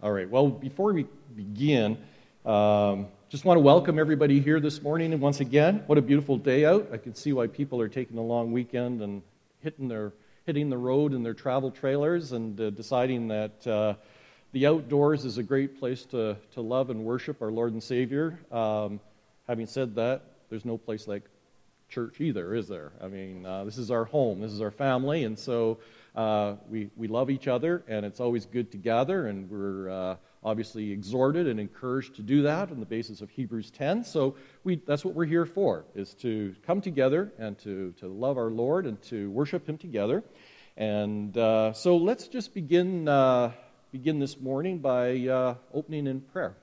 All right. Well, before we begin, just want to welcome everybody here this morning. And once again, what a beautiful day out. I can see why people are taking a long weekend and hitting the road in their travel trailers and deciding that the outdoors is a great place to love and worship our Lord and Savior. Having said that, there's no place like church either, is there? I mean, this is our home, this is our family, and so we love each other, and it's always good to gather, and we're obviously exhorted and encouraged to do that on the basis of Hebrews 10. So that's what we're here for, is to come together and to love our Lord and to worship Him together. And so let's just begin this morning by opening in prayer.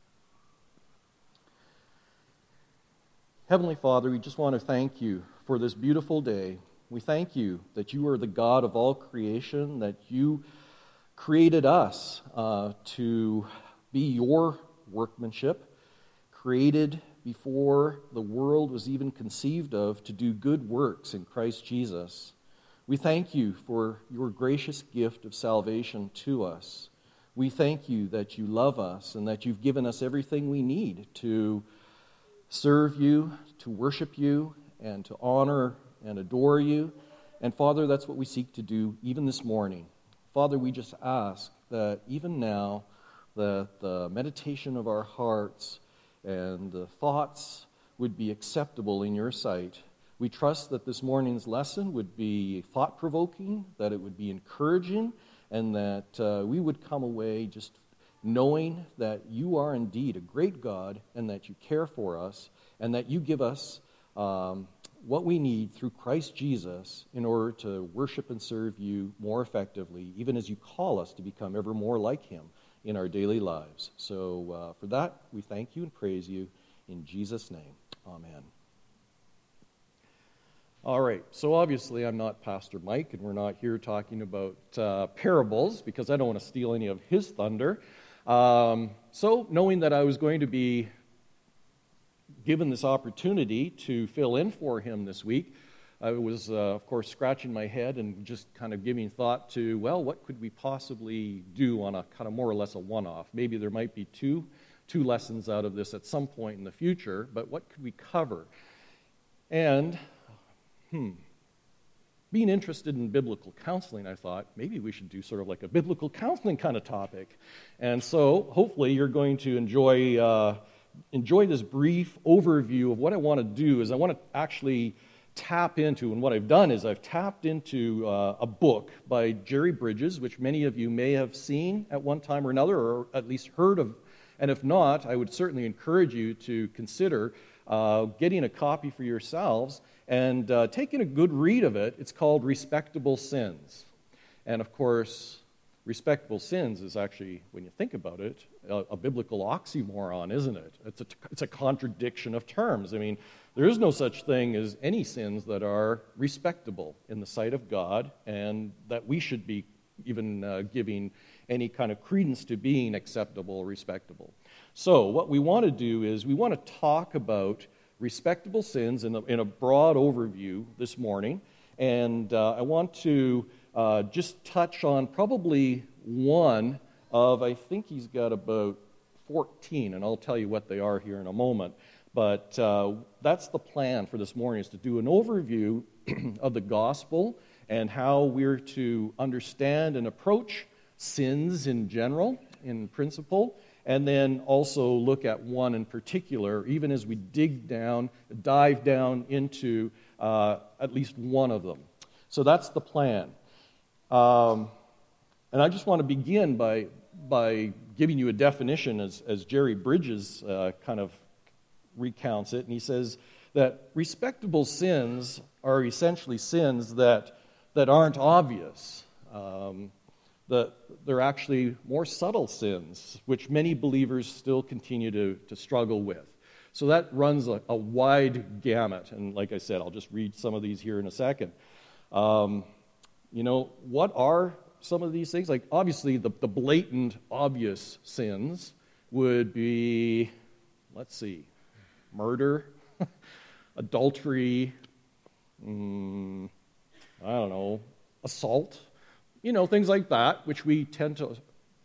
Heavenly Father, we just want to thank you for this beautiful day. We thank you that you are the God of all creation, that you created us to be your workmanship, created before the world was even conceived of to do good works in Christ Jesus. We thank you for your gracious gift of salvation to us. We thank you that you love us and that you've given us everything we need to serve you, to worship you, and to honor and adore you. And Father, that's what we seek to do even this morning. Father, we just ask that even now, the meditation of our hearts and the thoughts would be acceptable in your sight. We trust that this morning's lesson would be thought-provoking, that it would be encouraging, and that we would come away just knowing that you are indeed a great God and that you care for us and that you give us what we need through Christ Jesus in order to worship and serve you more effectively, even as you call us to become ever more like him in our daily lives. So for that, we thank you and praise you in Jesus' name. Amen. All right, so obviously I'm not Pastor Mike, and we're not here talking about parables because I don't want to steal any of his thunder. So knowing that I was going to be given this opportunity to fill in for him this week, I was, of course, scratching my head and just kind of giving thought to, well, what could we possibly do on a kind of more or less a one-off? Maybe there might be two lessons out of this at some point in the future, but what could we cover? And being interested in biblical counseling, I thought maybe we should do sort of like a biblical counseling kind of topic. And so hopefully you're going to enjoy this brief overview of what I want to do. Is I want to actually tap into, and what I've done is I've tapped into a book by Jerry Bridges, which many of you may have seen at one time or another, or at least heard of. And if not, I would certainly encourage you to consider getting a copy for yourselves and taking a good read of it. It's called Respectable Sins. And of course, respectable sins is actually, when you think about it, a biblical oxymoron, isn't it? It's a contradiction of terms. I mean, there is no such thing as any sins that are respectable in the sight of God, and that we should be even giving any kind of credence to being acceptable or respectable. So what we want to do is we want to talk about respectable sins in a broad overview this morning, and I want to just touch on probably one of, I think he's got about 14, and I'll tell you what they are here in a moment. But that's the plan for this morning, is to do an overview of the gospel and how we're to understand and approach sins in general, in principle, and then also look at one in particular, even as we dive down into at least one of them. So that's the plan. And I just want to begin by giving you a definition as Jerry Bridges kind of recounts it. And he says that respectable sins are essentially sins that aren't obvious. That they're actually more subtle sins, which many believers still continue to struggle with. So that runs a wide gamut. And like I said, I'll just read some of these here in a second. What are some of these things? Like, obviously, the blatant, obvious sins would be, murder, adultery, assault, things like that, which we tend to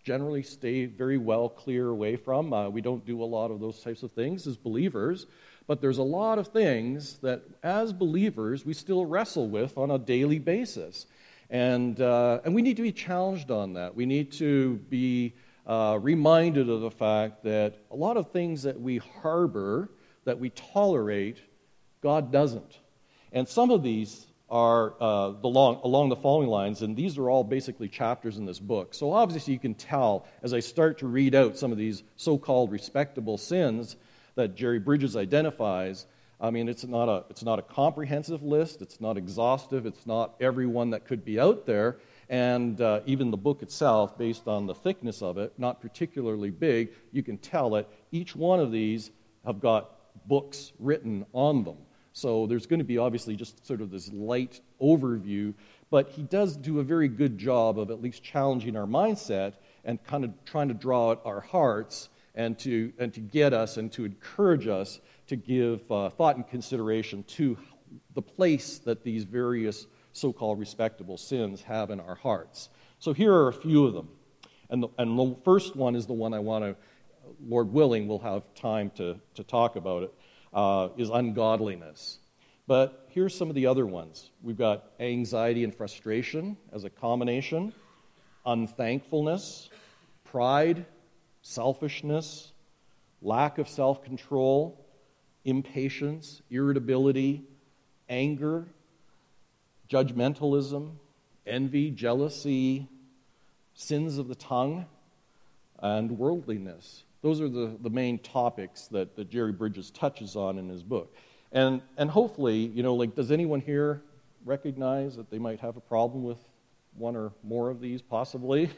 generally stay very well clear away from. We don't do a lot of those types of things as believers, but there's a lot of things that as believers we still wrestle with on a daily basis. And we need to be challenged on that. We need to be reminded of the fact that a lot of things that we harbor, that we tolerate, God doesn't. And some of these are along the following lines, and these are all basically chapters in this book. So obviously you can tell as I start to read out some of these so-called respectable sins that Jerry Bridges identifies. I mean, it's not a comprehensive list, it's not exhaustive, it's not every one that could be out there, and even the book itself, based on the thickness of it, not particularly big, you can tell that each one of these have got books written on them. So there's going to be obviously just sort of this light overview, but he does do a very good job of at least challenging our mindset and kind of trying to draw out our hearts and to get us and to encourage us to give thought and consideration to the place that these various so-called respectable sins have in our hearts. So here are a few of them. And the first one is the one I want to, Lord willing, we'll have time to talk about it. Is ungodliness. But here's some of the other ones. We've got anxiety and frustration as a combination, unthankfulness, pride, selfishness, lack of self-control, impatience, irritability, anger, judgmentalism, envy, jealousy, sins of the tongue, and worldliness. Those are the main topics that Jerry Bridges touches on in his book. And hopefully, does anyone here recognize that they might have a problem with one or more of these, possibly?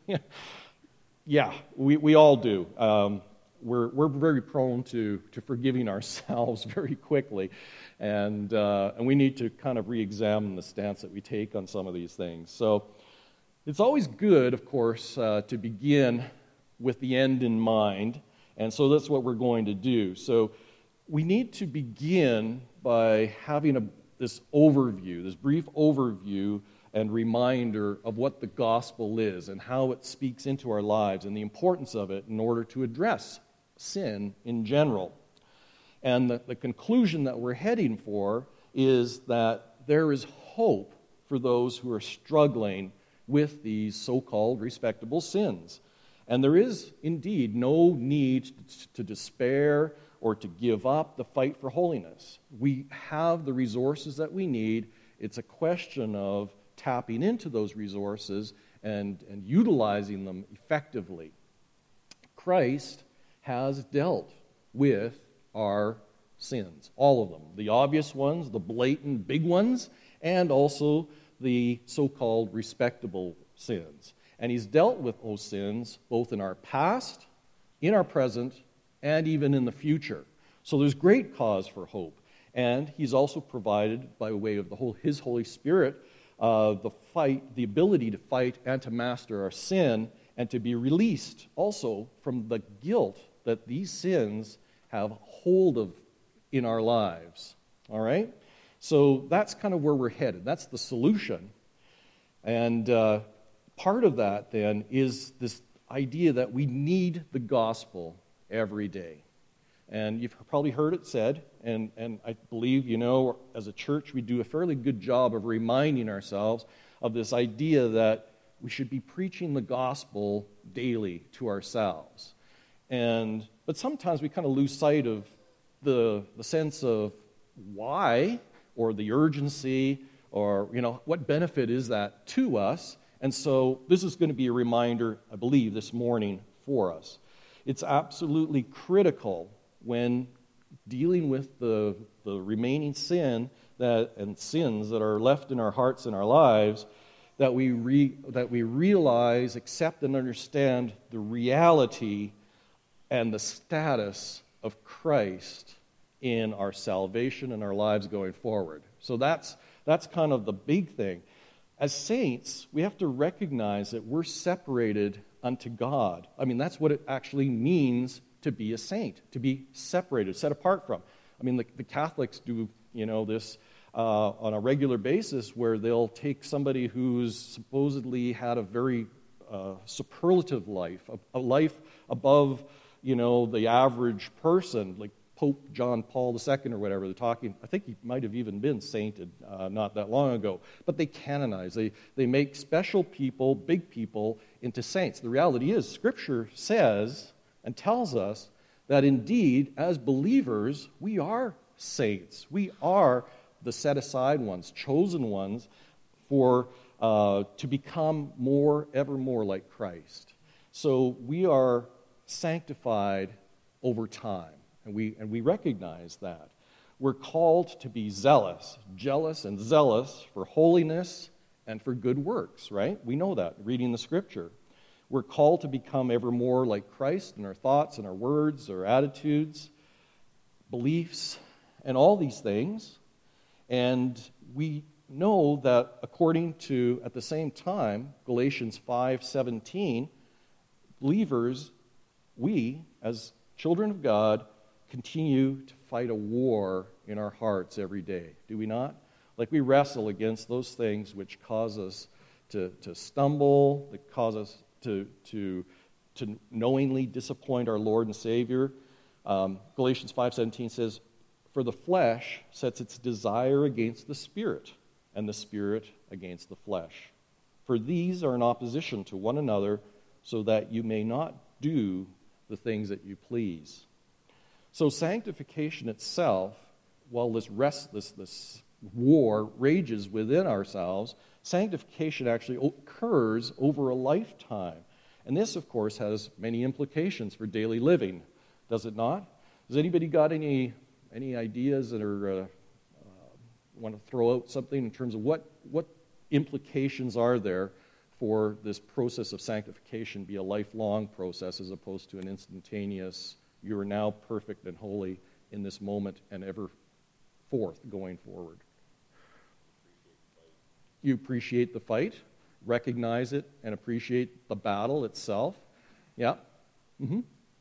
Yeah, we all do. We're very prone to forgiving ourselves very quickly, and we need to kind of re-examine the stance that we take on some of these things. So it's always good, of course, to begin with the end in mind, and so that's what we're going to do. So we need to begin by having this overview, this brief overview and reminder of what the gospel is and how it speaks into our lives and the importance of it in order to address sin in general. And the conclusion that we're heading for is that there is hope for those who are struggling with these so-called respectable sins. And there is indeed no need to despair or to give up the fight for holiness. We have the resources that we need. It's a question of tapping into those resources and utilizing them effectively. Christ has dealt with our sins, all of them, the obvious ones, the blatant big ones, and also the so-called respectable sins. And he's dealt with those sins both in our past, in our present, and even in the future. So there's great cause for hope. And he's also provided, by way of his Holy Spirit, the ability to fight and to master our sin and to be released also from the guilt that these sins have hold of in our lives. All right? So that's kind of where we're headed. That's the solution. And part of that, then, is this idea that we need the gospel every day. And you've probably heard it said, and I believe, as a church, we do a fairly good job of reminding ourselves of this idea that we should be preaching the gospel daily to ourselves. But sometimes we kind of lose sight of the sense of why, or the urgency, or, what benefit is that to us. And so this is going to be a reminder, I believe, this morning for us. It's absolutely critical when dealing with the remaining sin and sins that are left in our hearts and our lives, that we realize, accept, and understand the reality and the status of Christ in our salvation and our lives going forward. So that's kind of the big thing. As saints, we have to recognize that we're separated unto God. I mean, that's what it actually means to be a saint, to be separated, set apart from. I mean, the Catholics do, this on a regular basis, where they'll take somebody who's supposedly had a very superlative life, a life above, the average person, like Pope John Paul II or whatever. They're talking, I think he might have even been sainted not that long ago. But they canonize. They make special people, big people, into saints. The reality is, Scripture says and tells us that indeed, as believers, we are saints. We are the set-aside ones, chosen ones, to become ever more like Christ. So we are sanctified over time, and we recognize that. We're called to be zealous, jealous and zealous for holiness and for good works, right? We know that, reading the Scripture. We're called to become ever more like Christ in our thoughts and our words, our attitudes, beliefs, and all these things. And we know that according to, at the same time, Galatians 5:17, believers, we, as children of God, continue to fight a war in our hearts every day. Do we not? Like we wrestle against those things which cause us to stumble, that cause us to knowingly disappoint our Lord and Savior. Galatians 5:17 says, "For the flesh sets its desire against the Spirit, and the Spirit against the flesh. For these are in opposition to one another, so that you may not do the things that you please." So sanctification itself, while this war rages within ourselves, sanctification actually occurs over a lifetime. And this, of course, has many implications for daily living, does it not? Has anybody got any ideas that are want to throw out something in terms of what implications are there for this process of sanctification be a lifelong process as opposed to an instantaneous, you are now perfect and holy in this moment and ever forth going forward? You appreciate the fight, recognize it, and appreciate the battle itself. Yeah? Mm-hmm.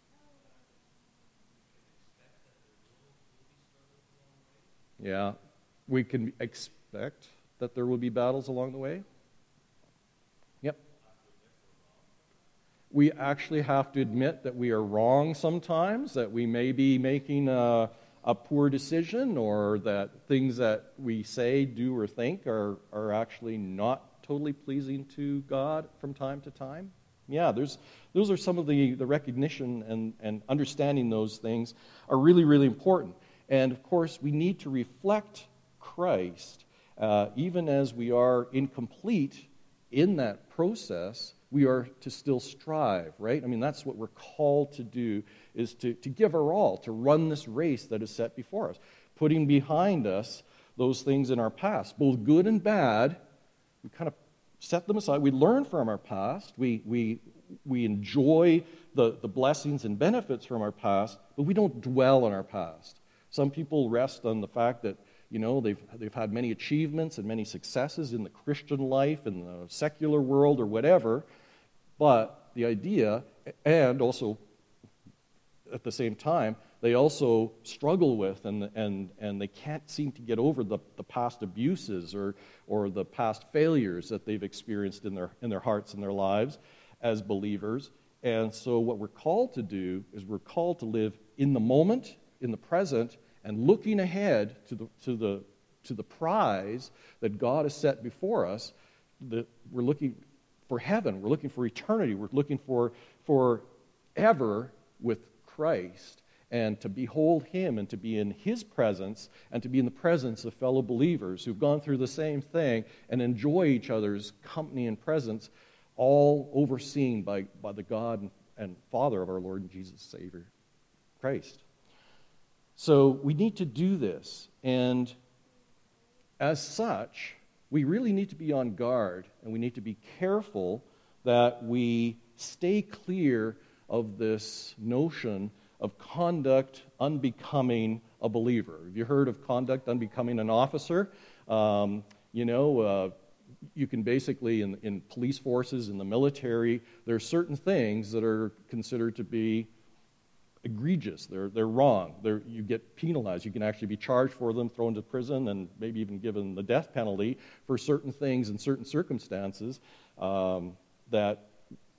Yeah. We can expect that there will be battles along the way. Yep. We actually have to admit that we are wrong sometimes, that we may be making a poor decision, or that things that we say, do, or think are actually not totally pleasing to God from time to time. Yeah, those are some of the recognition and understanding those things are really, really important. And of course, we need to reflect Christ, even as we are incomplete in that process. We are to still strive, right? I mean, that's what we're called to do, is to give our all, to run this race that is set before us, putting behind us those things in our past, both good and bad. We kind of set them aside. We learn from our past. We enjoy the blessings and benefits from our past, but we don't dwell on our past. Some people rest on the fact that they've had many achievements and many successes in the Christian life, in the secular world, or whatever. But the idea, and also at the same time, they also struggle with and they can't seem to get over the past abuses or the past failures that they've experienced in their hearts and their lives as believers. And so what we're called to do is we're called to live in the moment, in the present, and looking ahead to the prize that God has set before us. That we're looking for heaven, we're looking for eternity, we're looking for ever with Christ, and to behold Him and to be in His presence and to be in the presence of fellow believers who've gone through the same thing and enjoy each other's company and presence, all overseen by the God and Father of our Lord and Jesus Savior, Christ. So we need to do this, and as such, we really need to be on guard, and we need to be careful that we stay clear of this notion of conduct unbecoming a believer. Have you heard of conduct unbecoming an officer? You can basically, in police forces, in the military, there are certain things that are considered to be egregious. They're wrong. You get penalized. You can actually be charged for them, thrown to prison, and maybe even given the death penalty for certain things in certain circumstances that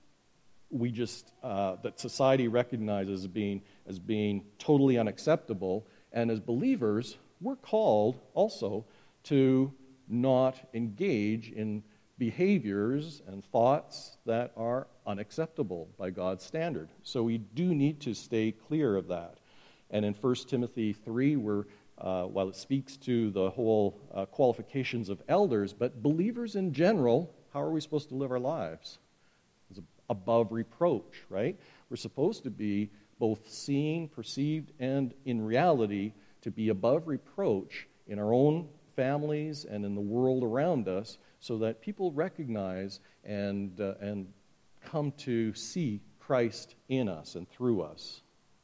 we just that society recognizes as being totally unacceptable. And as believers, we're called also to not engage in behaviors and thoughts that are unacceptable by God's standard. So we do need to stay clear of that. And in 1 Timothy 3, while it speaks to the whole qualifications of elders, but believers in general, how are we supposed to live our lives? It's above reproach, right? We're supposed to be both seen, perceived, and in reality to be above reproach in our own families and in the world around us, so that people recognize and come to see Christ in us and through us.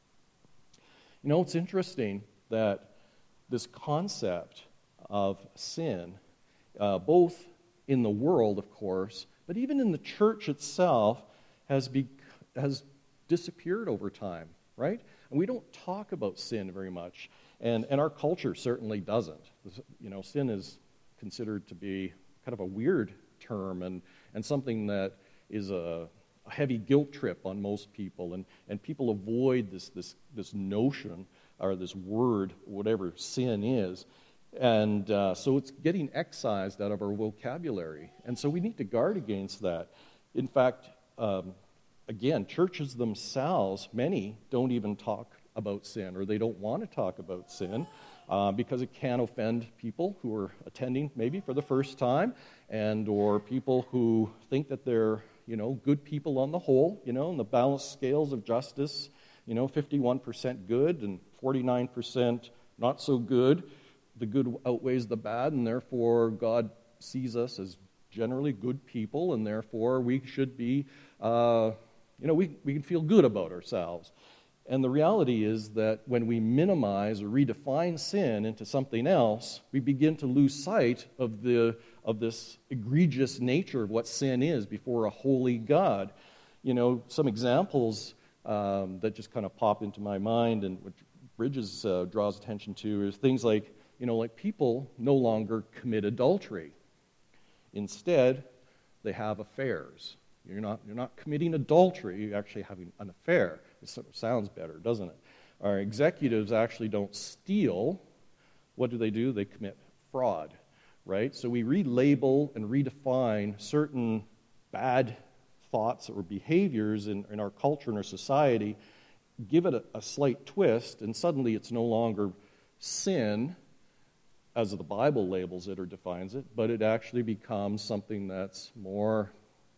You know, it's interesting that this concept of sin, both in the world, of course, but even in the church itself, has disappeared over time, right? And we don't talk about sin very much, and our culture certainly doesn't. You know, sin is considered to be kind of a weird term and something that is a heavy guilt trip on most people, and people avoid this notion or this word, whatever sin is, and so it's getting excised out of our vocabulary, and so we need to guard against that. In fact, again, churches themselves, many don't even talk about sin, or they don't want to talk about sin, because it can offend people who are attending maybe for the first time, and or people who think that they're, you know, good people on the whole, you know, in the balanced scales of justice, you know, 51% good and 49% not so good. The good outweighs the bad, and therefore God sees us as generally good people, and therefore we should be, we can feel good about ourselves. And the reality is that when we minimize or redefine sin into something else, we begin to lose sight of this egregious nature of what sin is before a holy God. You know, some examples that just kind of pop into my mind, and which Bridges draws attention to, is things like, you know, like people no longer commit adultery. Instead, they have affairs. You're not committing adultery, you're actually having an affair. It sort of sounds better, doesn't it? Our executives actually don't steal. What do? They commit fraud, right? So we relabel and redefine certain bad thoughts or behaviors in our culture and our society, give it a slight twist, and suddenly it's no longer sin, as the Bible labels it or defines it, but it actually becomes something that's more,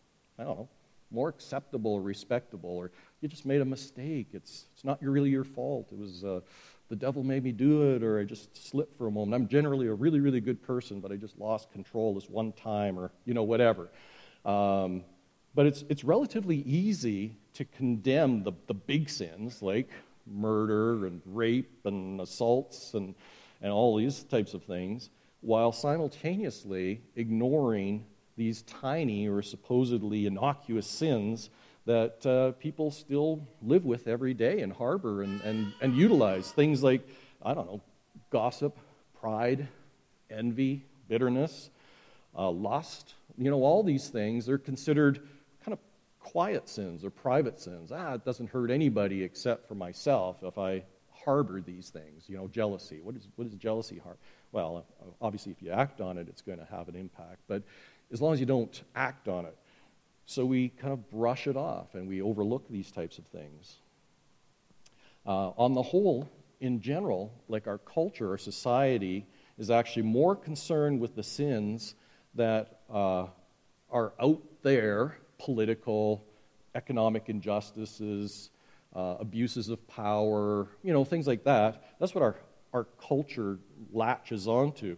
more acceptable or respectable, or you just made a mistake. It's not really your fault. It was the devil made me do it, or I just slipped for a moment. I'm generally a really, really good person, but I just lost control this one time, or whatever. But it's relatively easy to condemn the big sins like murder and rape and assaults and all these types of things, while simultaneously ignoring these tiny or supposedly innocuous sins that people still live with every day and harbor and utilize. Things like, gossip, pride, envy, bitterness, lust. All these things, they're considered kind of quiet sins or private sins. It doesn't hurt anybody except for myself if I harbor these things. Jealousy. What is jealousy harbor? Well, obviously if you act on it, it's going to have an impact. But as long as you don't act on it. So we kind of brush it off and we overlook these types of things. On the whole, in general, like our culture, our society is actually more concerned with the sins that are out there, political, economic injustices, abuses of power, things like that. That's what our culture latches onto.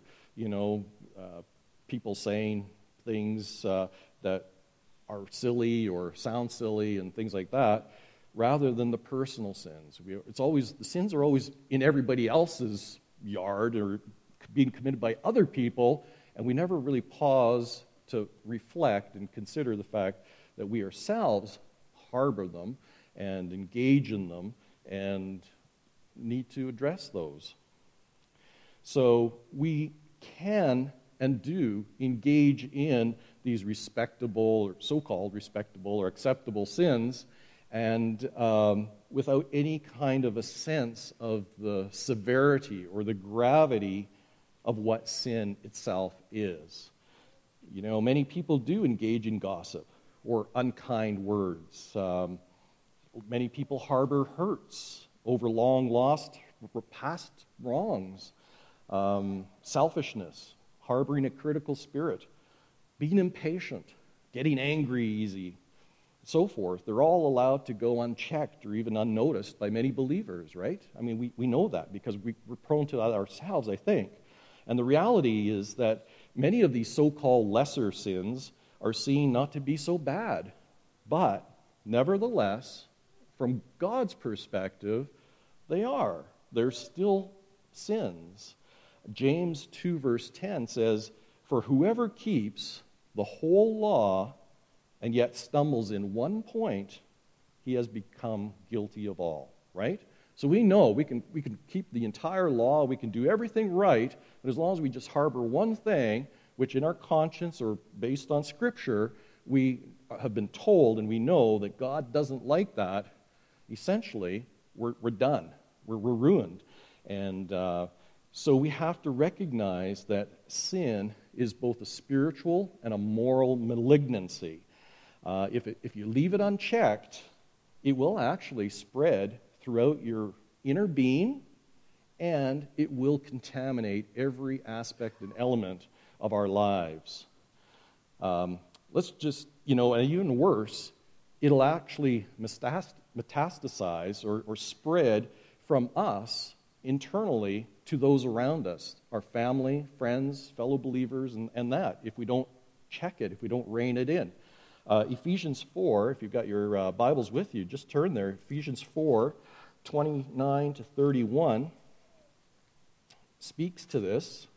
People saying things that are silly or sound silly and things like that, rather than the personal sins. The sins are always in everybody else's yard or being committed by other people, and we never really pause to reflect and consider the fact that we ourselves harbor them and engage in them and need to address those. So we can and do engage in these respectable or so-called respectable or acceptable sins, and without any kind of a sense of the severity or the gravity of what sin itself is. You know, many people do engage in gossip or unkind words. Many people harbor hurts over long-lost past wrongs, selfishness, harboring a critical spirit, being impatient, getting angry easy, so forth. They're all allowed to go unchecked or even unnoticed by many believers, right? I mean, we know that because we're prone to that ourselves, I think. And the reality is that many of these so-called lesser sins are seen not to be so bad. But, nevertheless, from God's perspective, they are. They're still sins. James 2 verse 10 says, "For whoever keeps the whole law and yet stumbles in one point, he has become guilty of all." Right? So we know we can keep the entire law, we can do everything right, but as long as we just harbor one thing, which in our conscience or based on Scripture, we have been told and we know that God doesn't like that, essentially, we're done. We're ruined. And so we have to recognize that sin is both a spiritual and a moral malignancy. If you leave it unchecked, it will actually spread throughout your inner being, and it will contaminate every aspect and element of our lives. Let's just, and even worse, it'll actually metastasize or spread from us internally to those around us, our family, friends, fellow believers, and that, if we don't check it, if we don't rein it in. Ephesians 4, if you've got your Bibles with you, just turn there. Ephesians 4, 29 to 31 speaks to this.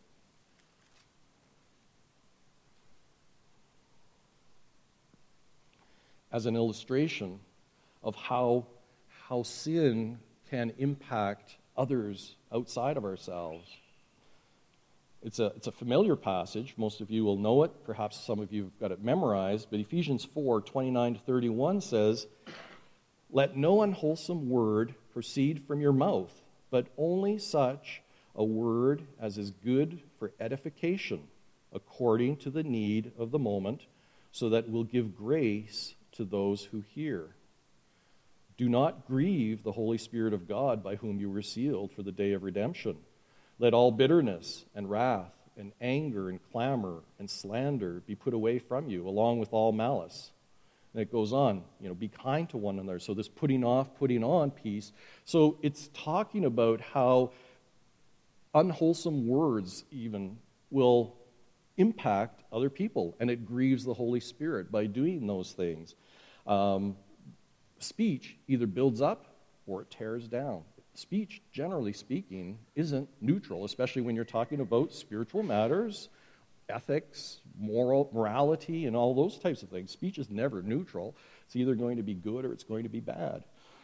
As an illustration of how sin can impact others outside of ourselves. It's a familiar passage. Most of you will know it. Perhaps some of you have got it memorized. But Ephesians 4, 29 to 31 says, "Let no unwholesome word proceed from your mouth, but only such a word as is good for edification, according to the need of the moment, so that it will give grace to those who hear. Do not grieve the Holy Spirit of God, by whom you were sealed for the day of redemption. Let all bitterness and wrath and anger and clamor and slander be put away from you, along with all malice." And it goes on, be kind to one another. So this putting off, putting on piece. So it's talking about how unwholesome words even will impact other people, and it grieves the Holy Spirit by doing those things. Speech either builds up or it tears down. Speech, generally speaking, isn't neutral, especially when you're talking about spiritual matters, ethics, morality, and all those types of things. Speech is never neutral. It's either going to be good or it's going to be bad.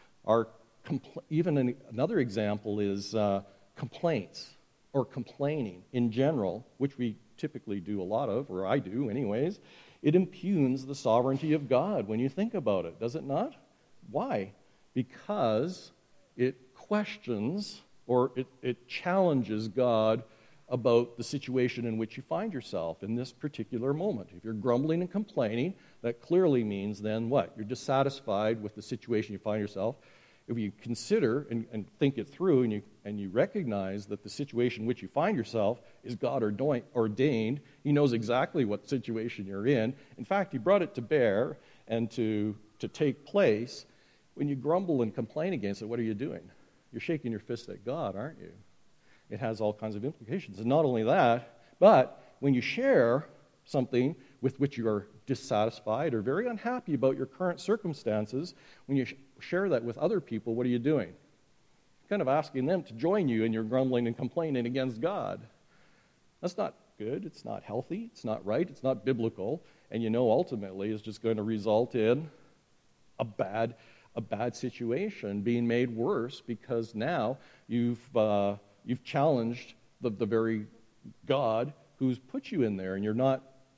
Another example is complaints or complaining in general, which we typically do a lot of, or I do anyways. It impugns the sovereignty of God when you think about it, does it not? Why? Because it questions or it challenges God about the situation in which you find yourself in this particular moment. If you're grumbling and complaining, that clearly means then what? You're dissatisfied with the situation you find yourself. If you consider and think it through and you recognize that the situation in which you find yourself is God ordained, He knows exactly what situation you're in. In fact, He brought it to bear and to take place. When you grumble and complain against it, what are you doing? You're shaking your fist at God, aren't you? It has all kinds of implications. And not only that, but when you share something with which you are dissatisfied or very unhappy about your current circumstances, when you share that with other people, what are you doing? Kind of asking them to join you in your grumbling and complaining against God. That's not good. It's not healthy. It's not right. It's not biblical. And ultimately it's just going to result in a bad situation being made worse because now you've challenged the very God who's put you in there, and you're not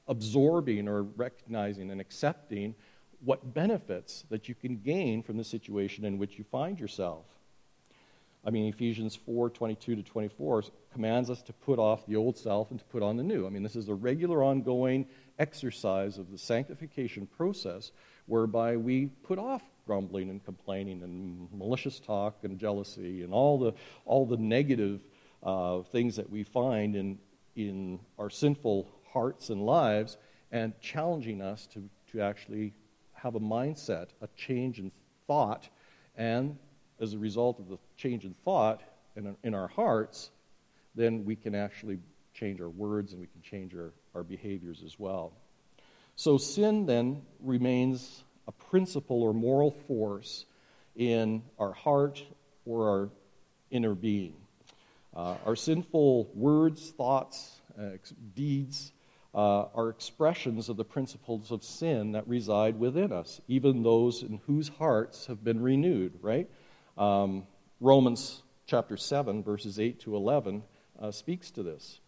absorbing or recognizing and accepting what benefits that you can gain from the situation in which you find yourself. I mean, Ephesians 4:22-24 commands us to put off the old self and to put on the new. I mean, this is a regular ongoing exercise of the sanctification process whereby we put off grumbling and complaining and malicious talk and jealousy and all the negative things that we find in our sinful hearts and lives, and challenging us to actually have a mindset, a change in thought, and as a result of the change in thought in our hearts, then we can actually change our words and we can change our behaviors as well. So sin then remains a principle or moral force in our heart or our inner being. Our sinful words, thoughts, deeds are expressions of the principles of sin that reside within us, even those in whose hearts have been renewed, right? Romans chapter 7, verses 8-11 speaks to this.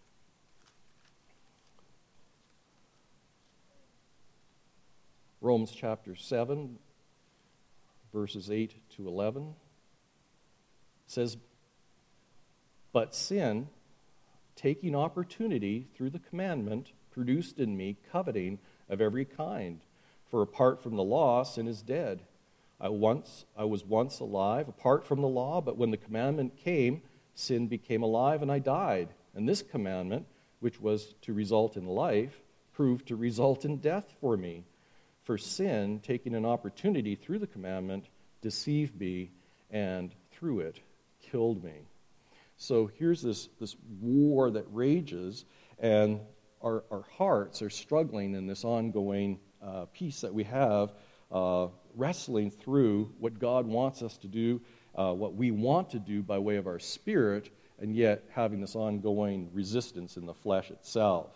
Romans chapter 7, verses 8-11 says, "But sin, taking opportunity through the commandment, produced in me coveting of every kind. For apart from the law, sin is dead. I was once alive apart from the law, but when the commandment came, sin became alive and I died. And this commandment, which was to result in life, proved to result in death for me. For sin, taking an opportunity through the commandment, deceived me, and through it killed me." So here's this war that rages, and our hearts are struggling in this ongoing peace that we have, wrestling through what God wants us to do, what we want to do by way of our spirit, and yet having this ongoing resistance in the flesh itself.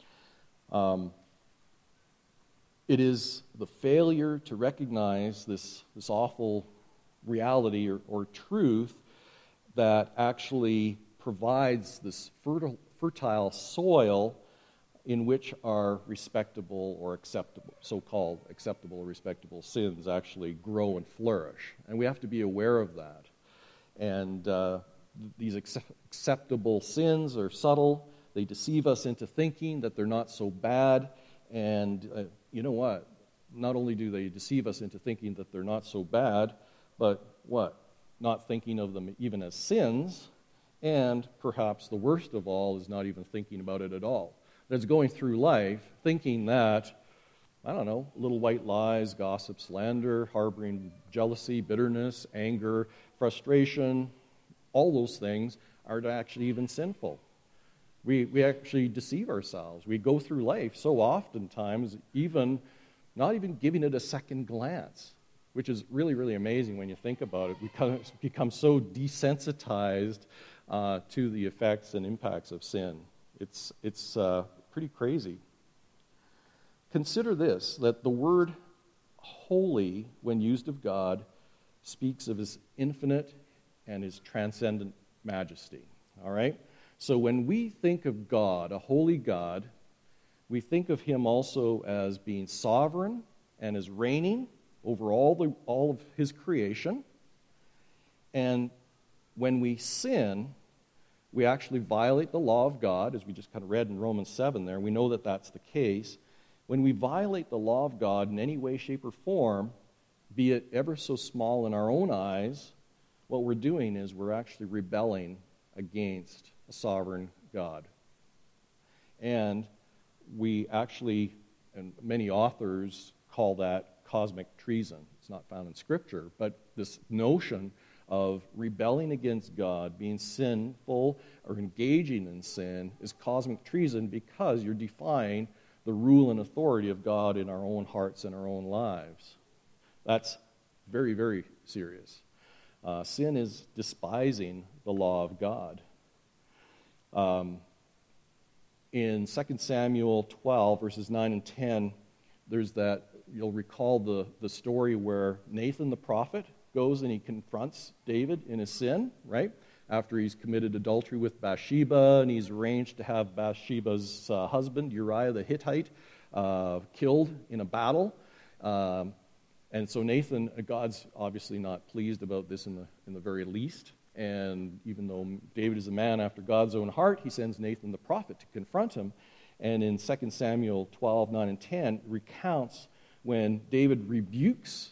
It is the failure to recognize this awful reality or truth that actually provides this fertile soil in which our respectable or acceptable, so-called acceptable or respectable sins actually grow and flourish. And we have to be aware of that. And these acceptable sins are subtle. They deceive us into thinking that they're not so bad. And you know what? Not only do they deceive us into thinking that they're not so bad, but what? Not thinking of them even as sins, and perhaps the worst of all is not even thinking about it at all. That's going through life thinking that, I don't know, little white lies, gossip, slander, harboring jealousy, bitterness, anger, frustration, all those things are actually even sinful. We actually deceive ourselves. We go through life so oftentimes not even giving it a second glance, which is really, really amazing when you think about it. We become so desensitized to the effects and impacts of sin. It's pretty crazy. Consider this, that the word holy, when used of God, speaks of his infinite and his transcendent majesty. All right? So when we think of God, a holy God, we think of him also as being sovereign and as reigning over all of his creation. And when we sin, we actually violate the law of God, as we just kind of read in Romans 7 there. We know that that's the case. When we violate the law of God in any way, shape, or form, be it ever so small in our own eyes, what we're doing is we're actually rebelling against a sovereign God. And we actually, and many authors call that cosmic treason. It's not found in Scripture, but this notion of rebelling against God, being sinful or engaging in sin is cosmic treason because you're defying the rule and authority of God in our own hearts and our own lives. That's very, very serious. Sin is despising the law of God. In 2 Samuel 12, verses 9 and 10, there's that, you'll recall the story where Nathan the prophet goes and he confronts David in his sin, right? after he's committed adultery with Bathsheba, and he's arranged to have Bathsheba's husband, Uriah the Hittite, killed in a battle. And so Nathan, God's obviously not pleased about this in the very least. And even though David is a man after God's own heart, he sends Nathan the prophet to confront him. And in 2 Samuel 12, 9, and 10, recounts when Nathan rebukes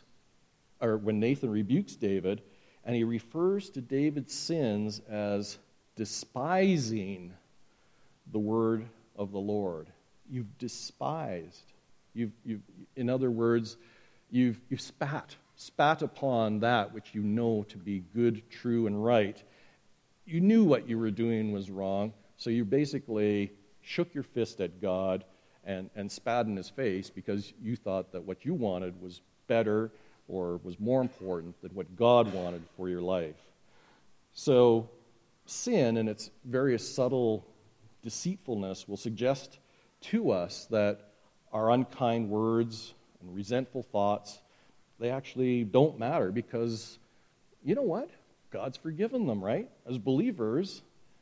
David, and he refers to David's sins as despising the word of the Lord. You've despised. In other words, you've spat upon that which you know to be good, true, and right. You knew what you were doing was wrong, so you basically shook your fist at God and spat in his face because you thought that what you wanted was better or was more important than what God wanted for your life. So sin and its various subtle deceitfulness will suggest to us that our unkind words and resentful thoughts, they actually don't matter because, you know what? God's forgiven them, right? As believers,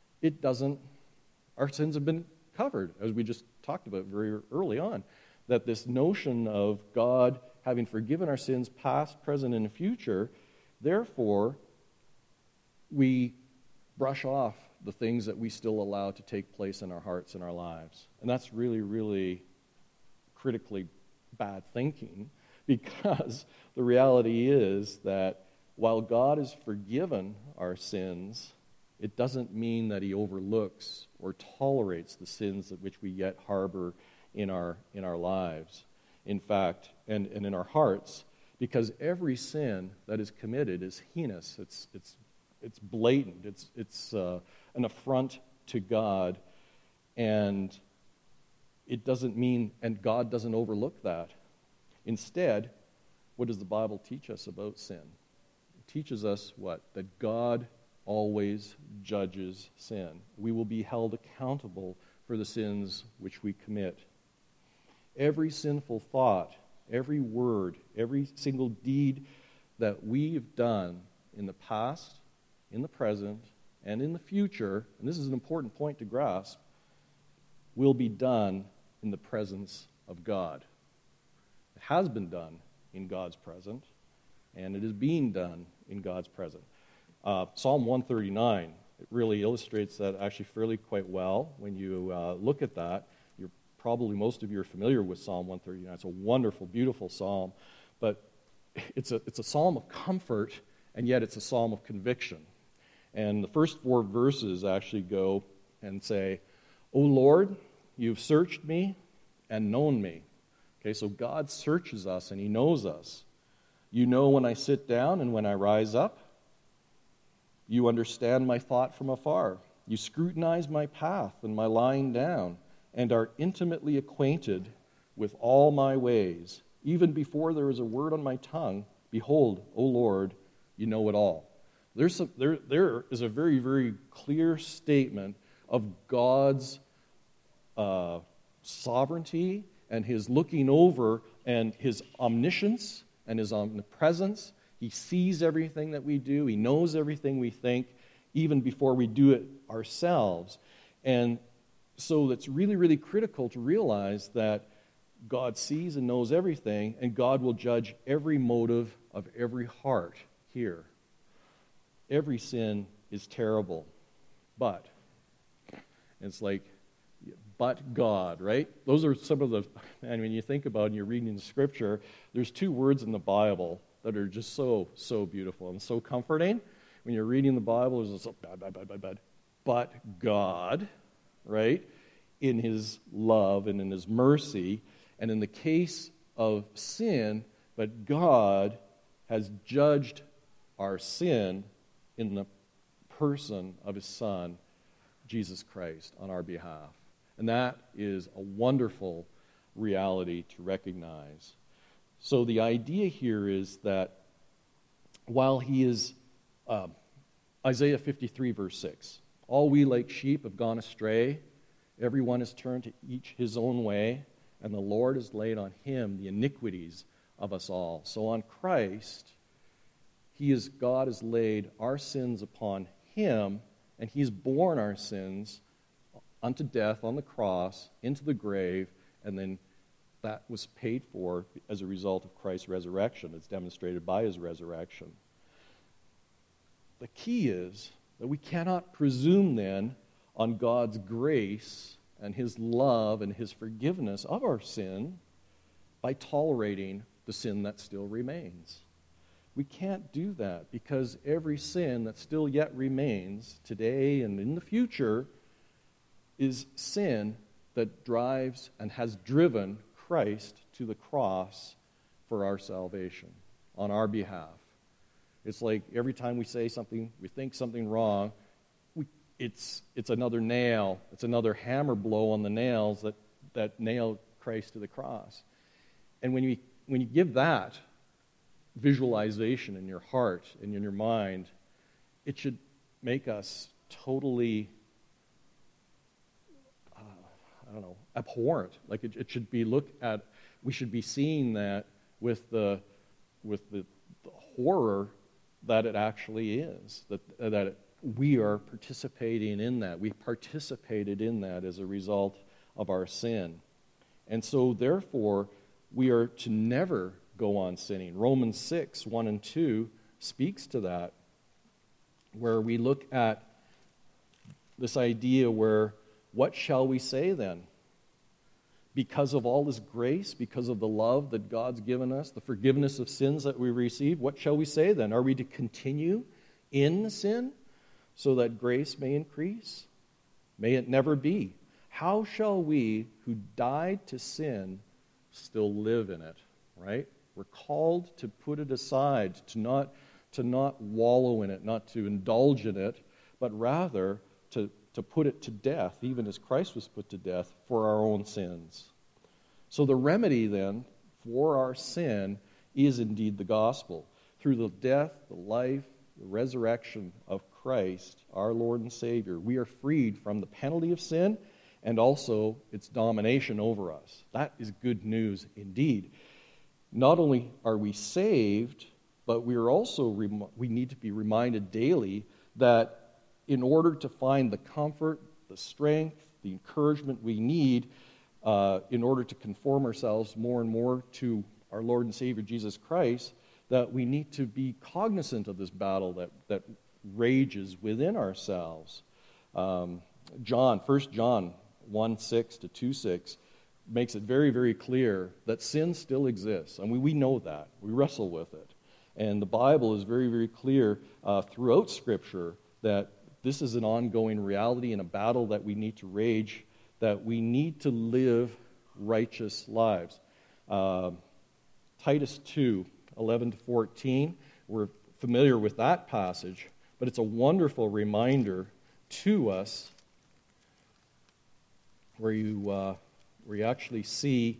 our sins have been covered, as we just talked about very early on, that this notion of God having forgiven our sins past, present, and future, therefore, we brush off the things that we still allow to take place in our hearts and our lives. And that's really, really critically bad thinking, because the reality is that while God has forgiven our sins, it doesn't mean that he overlooks or tolerates the sins of which we yet harbor in our lives. In fact, and in our hearts, because every sin that is committed is heinous. It's blatant. It's an affront to God, and it doesn't mean, and God doesn't overlook that. Instead, what does the Bible teach us about sin? It teaches us what? That God always judges sin. We will be held accountable for the sins which we commit. Every sinful thought, every word, every single deed that we've done in the past, in the present, and in the future, and this is an important point to grasp, will be done in the presence of God. It has been done in God's presence, and it is being done in God's presence. Psalm 139, it really illustrates that actually fairly quite well. When you look at that, probably most of you are familiar with Psalm 139. It's a wonderful, beautiful psalm, but it's a psalm of comfort, and yet it's a psalm of conviction. And the first 4 verses actually go and say, "O Lord, you've searched me and known me." Okay, so God searches us and he knows us. "You know when I sit down and when I rise up. You understand my thought from afar. You scrutinize my path and my lying down, and are intimately acquainted with all my ways. Even before there is a word on my tongue, behold, O Lord, you know it all." There is a very, very clear statement of God's sovereignty and his looking over and his omniscience and his omnipresence. He sees everything that we do. He knows everything we think, even before we do it ourselves. And so it's really, really critical to realize that God sees and knows everything, and God will judge every motive of every heart here. Every sin is terrible, but it's like, but God, right? Those are some of the, and when you think about it and you're reading the scripture, there's 2 words in the Bible that are just so, so beautiful and so comforting. When you're reading the Bible, there's this bad. But God, right, in his love and in his mercy, and in the case of sin, but God has judged our sin in the person of his Son, Jesus Christ, on our behalf. And that is a wonderful reality to recognize. So the idea here is that while he is, Isaiah 53, verse 6, "All we like sheep have gone astray, everyone has turned to each his own way, and the Lord has laid on him the iniquities of us all." So on Christ, God has laid our sins upon him, and he's borne our sins unto death on the cross, into the grave, and then that was paid for as a result of Christ's resurrection. It's demonstrated by his resurrection. The key is that we cannot presume then on God's grace and his love and his forgiveness of our sin by tolerating the sin that still remains. We can't do that because every sin that still yet remains today and in the future is sin that drives and has driven Christ to the cross for our salvation on our behalf. It's like every time we say something, we think something wrong, it's another nail, it's another hammer blow on the nails that nail Christ to the cross. And when you give that visualization in your heart and in your mind, it should make us totally, abhorrent. Like it should be we should be seeing that with the horror that it actually is, that we are participating in that. We participated in that as a result of our sin. And so, therefore, we are to never go on sinning. Romans 6, 1 and 2 speaks to that, where we look at this idea where, what shall we say then? Because of all this grace, because of the love that God's given us, the forgiveness of sins that we receive, what shall we say then? Are we to continue in sin so that grace may increase? May it never be. How shall we who died to sin still live in it, right? We're called to put it aside, to not wallow in it, not to indulge in it, but rather to put it to death, even as Christ was put to death for our own sins. So the remedy then for our sin is indeed the gospel. Through the death, the life, the resurrection of Christ, our Lord and Savior, we are freed from the penalty of sin and also its domination over us. That is good news indeed. Not only are we saved, but we need to be reminded daily that in order to find the comfort, the strength, the encouragement we need in order to conform ourselves more and more to our Lord and Savior Jesus Christ, that we need to be cognizant of this battle that rages within ourselves. 1 John 1:6 to 2:6 makes it very, very clear that sin still exists. I mean, we know that. We wrestle with it. And the Bible is very, very clear throughout Scripture that this is an ongoing reality and a battle that we need to rage, that we need to live righteous lives. Titus 2, 11 to 14, we're familiar with that passage, but it's a wonderful reminder to us where you actually see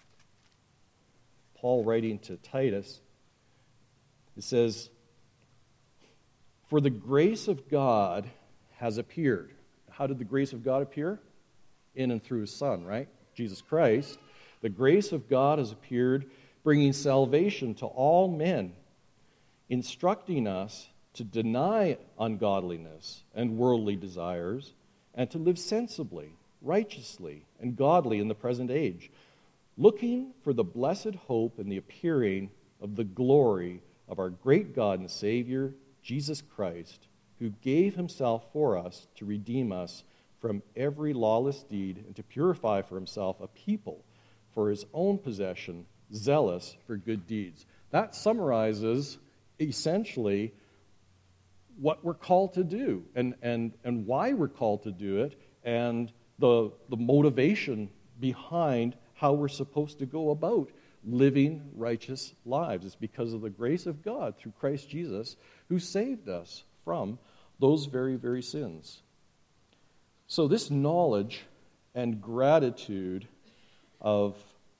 Paul writing to Titus. It says, "For the grace of God has appeared." How did the grace of God appear? In and through his Son, right? Jesus Christ. The grace of God has appeared, bringing salvation to all men, instructing us to deny ungodliness and worldly desires, and to live sensibly, righteously, and godly in the present age, looking for the blessed hope and the appearing of the glory of our great God and Savior, Jesus Christ, who gave himself for us to redeem us from every lawless deed and to purify for himself a people for his own possession, zealous for good deeds. That summarizes essentially what we're called to do and why we're called to do it and the motivation behind how we're supposed to go about living righteous lives. It's because of the grace of God through Christ Jesus who saved us from those very, very sins. So this knowledge and gratitude of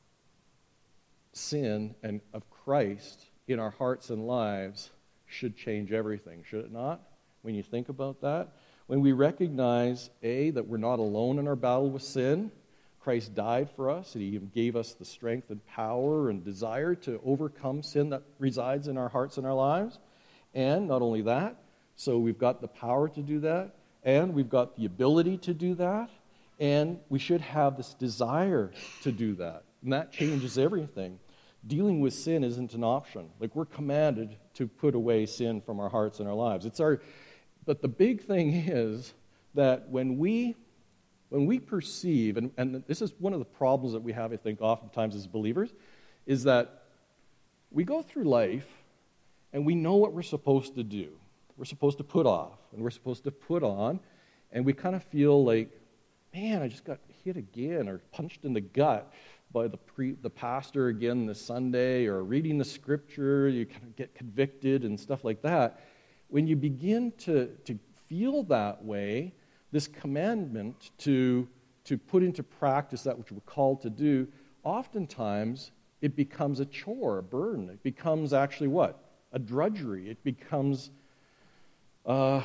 sin and of Christ in our hearts and lives should change everything, should it not? When you think about that, when we recognize, that we're not alone in our battle with sin, Christ died for us, and he gave us the strength and power and desire to overcome sin that resides in our hearts and our lives. And not only that, So we've got the power to do that, and we've got the ability to do that, and we should have this desire to do that. And that changes everything. Dealing with sin isn't an option. Like, we're commanded to put away sin from our hearts and our lives. But the big thing is that when we perceive, and this is one of the problems that we have, I think, oftentimes as believers, is that we go through life and we know what we're supposed to do. We're supposed to put off, and we're supposed to put on, and we kind of feel like, man, I just got hit again or punched in the gut by the pastor again this Sunday, or reading the scripture, you kind of get convicted and stuff like that. When you begin to feel that way, this commandment to put into practice that which we're called to do, oftentimes it becomes a chore, a burden. It becomes actually what? A drudgery. It becomes a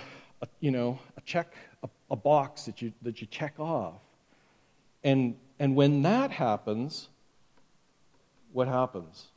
box that you check off. And when that happens, what happens?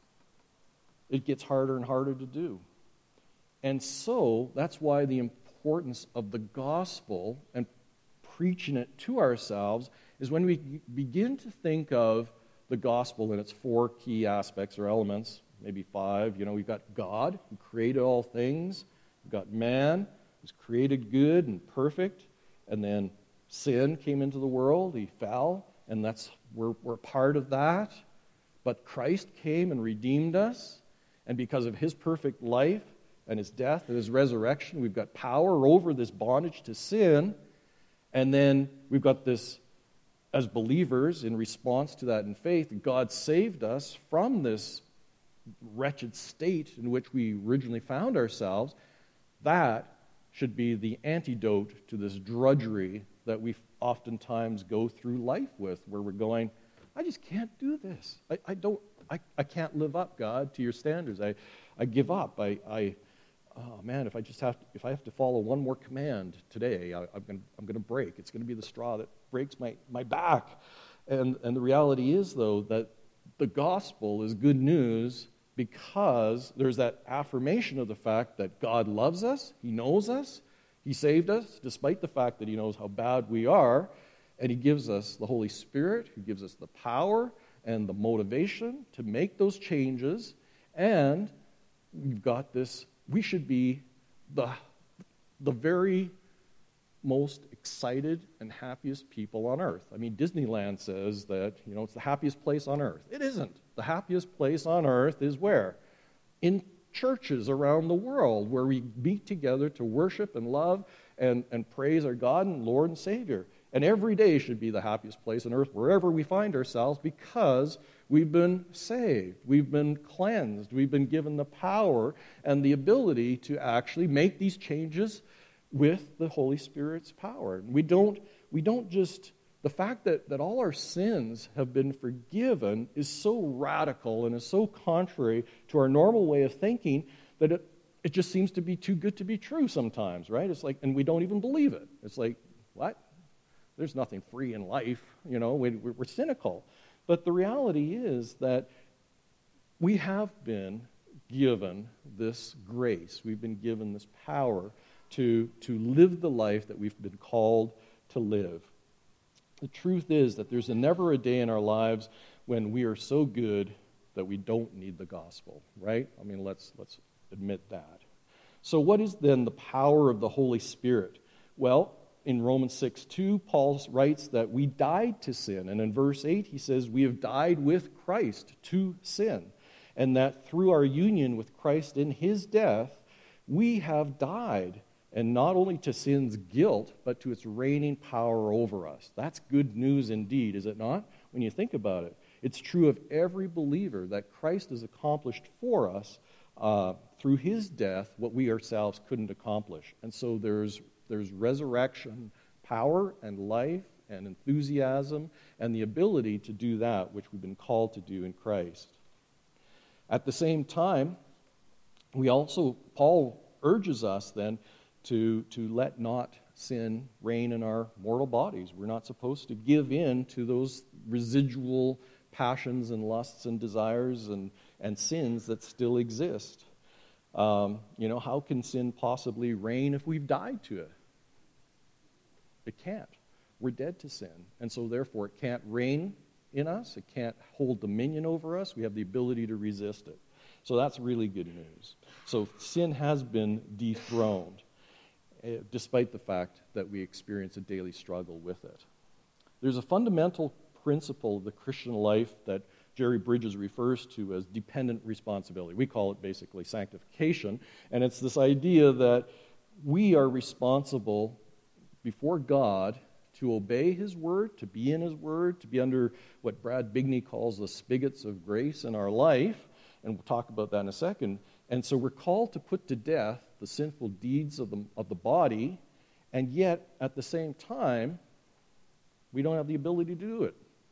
It gets harder and harder to do. And so that's why the importance of the gospel and preaching it to ourselves is when we begin to think of the gospel in its 4 key aspects or elements, maybe 5. We've got God, who created all things. We've got man, who's created good and perfect. And then sin came into the world. He fell, and we're part of that. But Christ came and redeemed us. And because of his perfect life and his death and his resurrection, we've got power over this bondage to sin. And then we've got this, as believers, in response to that in faith, God saved us from this wretched state in which we originally found ourselves. That should be the antidote to this drudgery that we oftentimes go through life with, where we're going, I just can't do this. I can't live up, God, to your standards. I give up. Oh man, if I have to follow one more command today, I'm going to break. It's going to be the straw that breaks my back. And the reality is, though, that the gospel is good news because there's that affirmation of the fact that God loves us, he knows us, he saved us, despite the fact that he knows how bad we are, and he gives us the Holy Spirit, who gives us the power and the motivation to make those changes, and we've got this. We should be the very most excited and happiest people on earth. I mean, Disneyland says that, it's the happiest place on earth. It isn't. The happiest place on earth is where? In churches around the world, where we meet together to worship and love and praise our God and Lord and Savior. And every day should be the happiest place on earth, wherever we find ourselves, because we've been saved, we've been cleansed, we've been given the power and the ability to actually make these changes with the Holy Spirit's power. We don't just, the fact that all our sins have been forgiven is so radical and is so contrary to our normal way of thinking that it just seems to be too good to be true sometimes, right? It's like, and we don't even believe it. It's like, what? There's nothing free in life, we're cynical. But the reality is that we have been given this grace. We've been given this power to live the life that we've been called to live. The truth is that there's never a day in our lives when we are so good that we don't need the gospel, right? I mean, let's admit that. So what is then the power of the Holy Spirit? Well, in Romans 6:2, Paul writes that we died to sin. And in verse 8, he says, we have died with Christ to sin. And that through our union with Christ in his death, we have died. And not only to sin's guilt, but to its reigning power over us. That's good news indeed, is it not? When you think about it. It's true of every believer that Christ has accomplished for us through his death what we ourselves couldn't accomplish. And so there's resurrection power and life and enthusiasm and the ability to do that which we've been called to do in Christ. At the same time, Paul urges us then to let not sin reign in our mortal bodies. We're not supposed to give in to those residual passions and lusts and desires and sins that still exist. How can sin possibly reign if we've died to it? It can't. We're dead to sin. And so therefore it can't reign in us. It can't hold dominion over us. We have the ability to resist it. So that's really good news. So sin has been dethroned, despite the fact that we experience a daily struggle with it. There's a fundamental principle of the Christian life that Jerry Bridges refers to as dependent responsibility. We call it basically sanctification, and it's this idea that we are responsible before God to obey His Word, to be in His Word, to be under what Brad Bigney calls the spigots of grace in our life, and we'll talk about that in a second. And so we're called to put to death the sinful deeds of the body, and yet at the same time, we don't have the ability to do it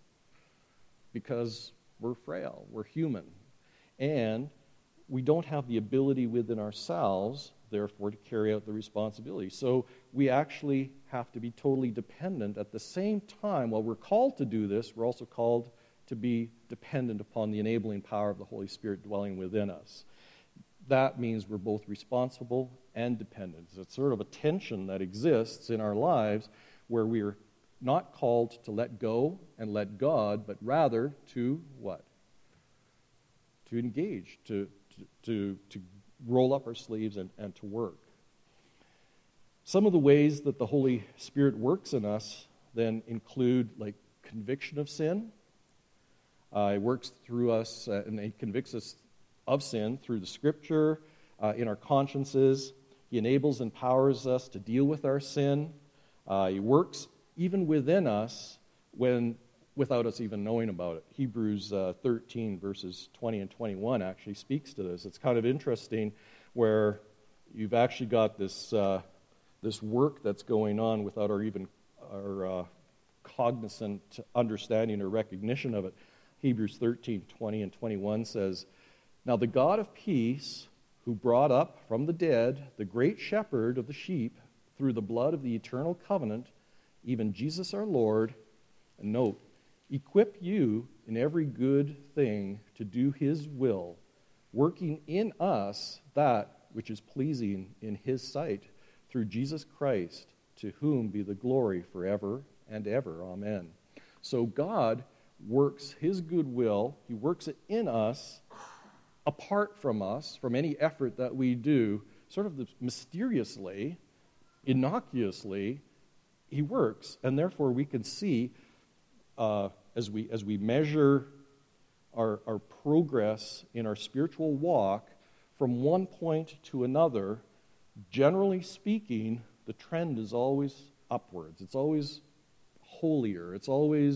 because we're frail, we're human, and we don't have the ability within ourselves, therefore, to carry out the responsibility. So we actually have to be totally dependent. At the same time, while we're called to do this, we're also called to be dependent upon the enabling power of the Holy Spirit dwelling within us. That means we're both responsible and dependent. It's sort of a tension that exists in our lives where we are not called to let go and let God, but rather to what? To engage, to roll up our sleeves and to work. Some of the ways that the Holy Spirit works in us then include like conviction of sin. He works through us and He convicts us of sin through the Scripture, in our consciences. He enables and empowers us to deal with our sin. He works even within us without us even knowing about it. Hebrews 13, verses 20 and 21 actually speaks to this. It's kind of interesting where you've actually got this work that's going on without our cognizant understanding or recognition of it. Hebrews 13, 20 and 21 says, "Now the God of peace, who brought up from the dead the great shepherd of the sheep through the blood of the eternal covenant, even Jesus our Lord," and note, "equip you in every good thing to do His will, working in us that which is pleasing in His sight, through Jesus Christ, to whom be the glory forever and ever. Amen." So God works His good will. He works it in us, apart from us, from any effort that we do, sort of mysteriously, innocuously. He works, and therefore we can see as we measure our progress in our spiritual walk from one point to another, generally speaking, the trend is always upwards. It's always holier. It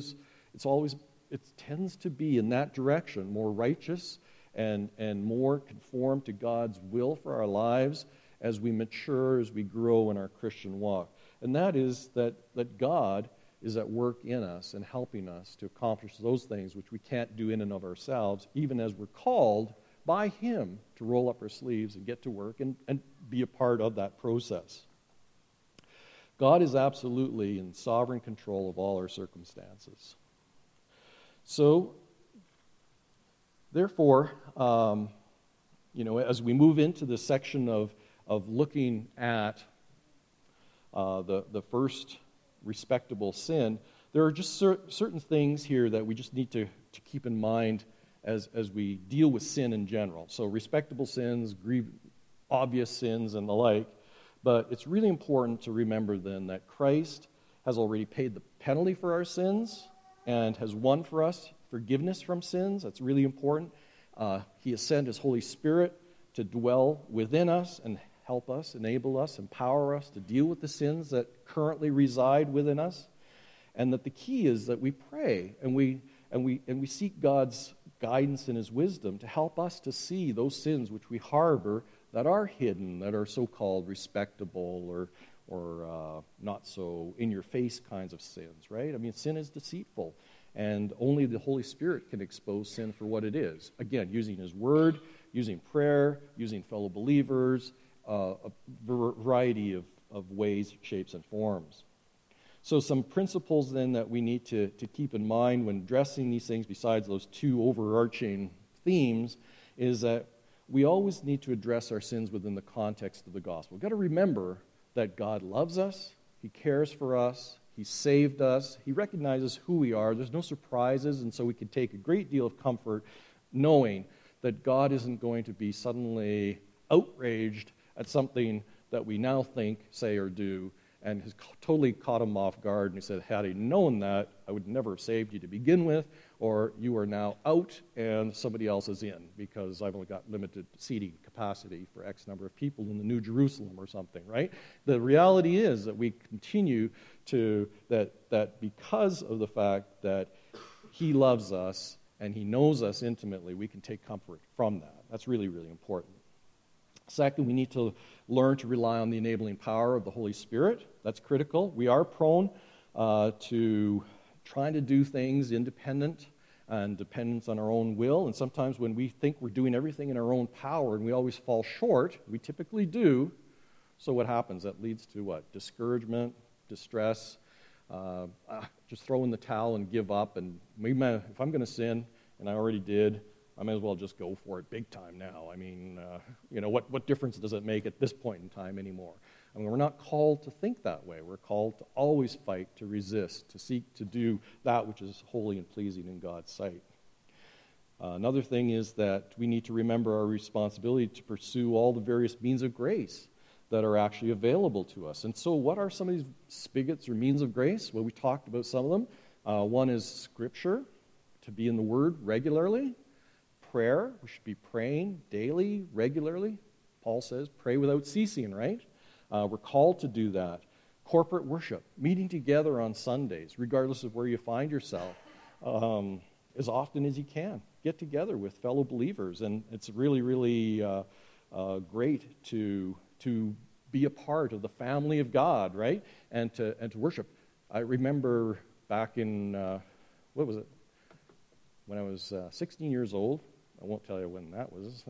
tends to be in that direction, more righteous and more conformed to God's will for our lives as we mature, as we grow in our Christian walk. And that is that God is at work in us and helping us to accomplish those things which we can't do in and of ourselves, even as we're called by Him to roll up our sleeves and get to work and be a part of that process. God is absolutely in sovereign control of all our circumstances. So, therefore, as we move into the section of looking at the first respectable sin, there are just certain things here that we just need to keep in mind as we deal with sin in general. So respectable sins, obvious sins, and the like. But it's really important to remember then that Christ has already paid the penalty for our sins and has won for us forgiveness from sins. That's really important. He has sent His Holy Spirit to dwell within us and help us, enable us, empower us to deal with the sins that currently reside within us. And that the key is that we pray and we seek God's guidance and His wisdom to help us to see those sins which we harbor that are hidden, that are so-called respectable or not so in-your-face kinds of sins, right? I mean, sin is deceitful, and only the Holy Spirit can expose sin for what it is. Again, using His Word, using prayer, using fellow believers, a variety of ways, shapes, and forms. So some principles then that we need to keep in mind when addressing these things, besides those two overarching themes, is that we always need to address our sins within the context of the gospel. We've got to remember that God loves us, He cares for us, He saved us, He recognizes who we are. There's no surprises, and so we can take a great deal of comfort knowing that God isn't going to be suddenly outraged at something that we now think, say, or do, and has totally caught him off guard. And he said, had he known that, I would never have saved you to begin with, or you are now out and somebody else is in, because I've only got limited seating capacity for X number of people in the New Jerusalem or something, right? The reality is that we continue to, that because of the fact that He loves us and He knows us intimately, we can take comfort from that. That's really, really important. Second, we need to learn to rely on the enabling power of the Holy Spirit. That's critical. We are prone to trying to do things independent and dependence on our own will. And sometimes when we think we're doing everything in our own power and we always fall short, we typically do. So what happens? That leads to what? Discouragement, distress, just throw in the towel and give up. And if I'm going to sin, and I already did, I may as well just go for it big time now. I mean, what difference does it make at this point in time anymore? I mean, we're not called to think that way. We're called to always fight, to resist, to seek to do that which is holy and pleasing in God's sight. Another thing is that we need to remember our responsibility to pursue all the various means of grace that are actually available to us. And so what are some of these spigots or means of grace? Well, we talked about some of them. One is Scripture, to be in the Word regularly. Prayer, we should be praying daily, regularly. Paul says, pray without ceasing, right? We're called to do that. Corporate worship, meeting together on Sundays, regardless of where you find yourself, as often as you can. Get together with fellow believers, and it's really, really great to be a part of the family of God, right? And to worship. I remember back in, what was it? When I was 16 years old, I won't tell you when that was.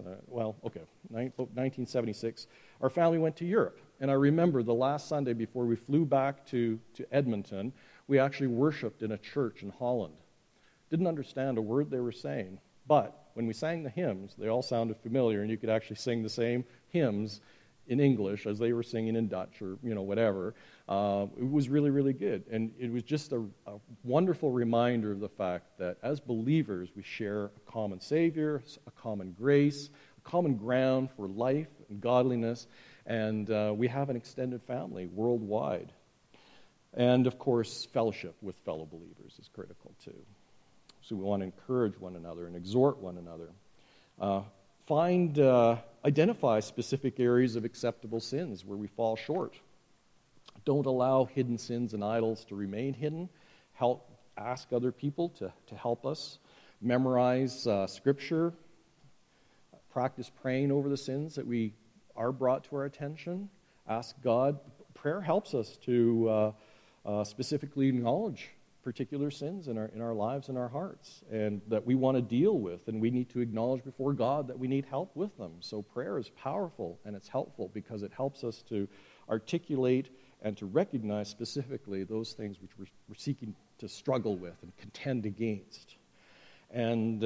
1976, our family went to Europe. And I remember the last Sunday before we flew back to Edmonton, we actually worshiped in a church in Holland. Didn't understand a word they were saying, but when we sang the hymns, they all sounded familiar, and you could actually sing the same hymns in English as they were singing in Dutch or whatever. It was really, really good. And it was just a wonderful reminder of the fact that as believers, we share a common Savior, a common grace, a common ground for life and godliness, and we have an extended family worldwide. And, of course, fellowship with fellow believers is critical, too. So we want to encourage one another and exhort one another. Identify specific areas of acceptable sins where we fall short. Don't allow hidden sins and idols to remain hidden. Ask other people to help us. Memorize Scripture. Practice praying over the sins that we are brought to our attention. Ask God. Prayer helps us to specifically acknowledge particular sins in our lives and our hearts, and that we want to deal with, and we need to acknowledge before God that we need help with them. So prayer is powerful, and it's helpful because it helps us to articulate and to recognize specifically those things which we're seeking to struggle with and contend against. And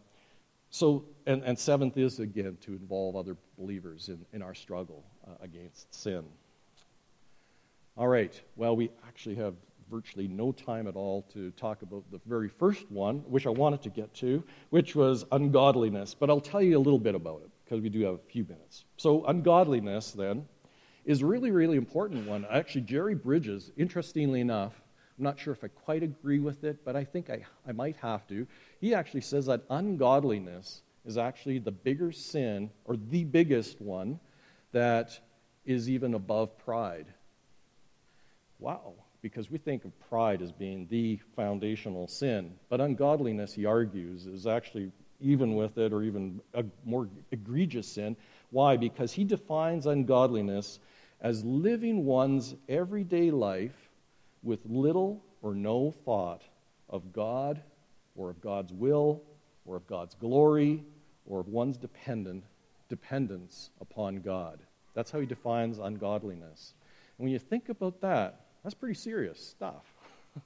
seventh is, again, to involve other believers in our struggle against sin. All right, well, we actually have virtually no time at all to talk about the very first one, which I wanted to get to, which was ungodliness. But I'll tell you a little bit about it, because we do have a few minutes. So ungodliness, then, is a really, really important one. Actually, Jerry Bridges, interestingly enough, I'm not sure if I quite agree with it, but I think I might have to. He actually says that ungodliness is actually the bigger sin, or the biggest one, that is even above pride. Wow. Because we think of pride as being the foundational sin. But ungodliness, he argues, is actually even with it, or even a more egregious sin. Why? Because he defines ungodliness as living one's everyday life with little or no thought of God, or of God's will, or of God's glory, or of one's dependence upon God. That's how he defines ungodliness. And when you think about that, that's pretty serious stuff.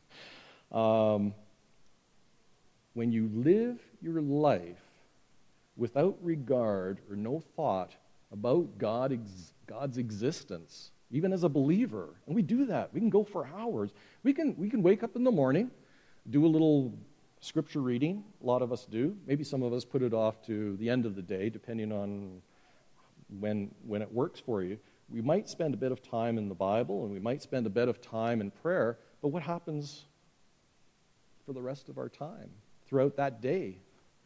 When you live your life without regard or no thought about God's existence, even as a believer. And we do that. We can go for hours. We can wake up in the morning, do a little scripture reading. A lot of us do. Maybe some of us put it off to the end of the day, depending on when it works for you. We might spend a bit of time in the Bible, and we might spend a bit of time in prayer, but what happens for the rest of our time throughout that day?